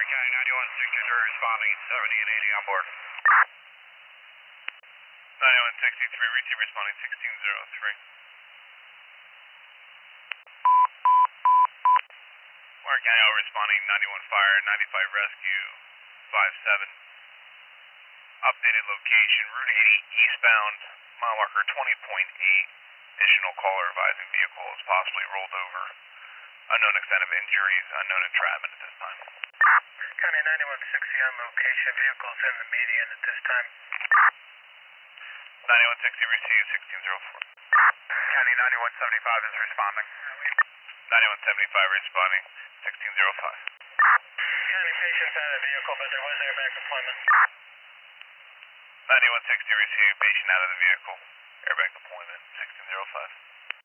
County 9163 responding 70 and 80 on board. 9163, receive responding 1603. Warren County O responding 91 fire, 95 rescue, 57. Updated location, Route 80 eastbound, mile marker 20.8. Additional caller advising vehicle is possibly rolled over. Unknown extent of injuries, unknown entrapment at this time. County 9160 on location, vehicles in the median at this time. 9160 received 1604. County 9175 is responding. 9175 responding 1605. County patients out of the vehicle, but there was airbag deployment. 9160 received patient out of the vehicle. Airbag deployment 1605.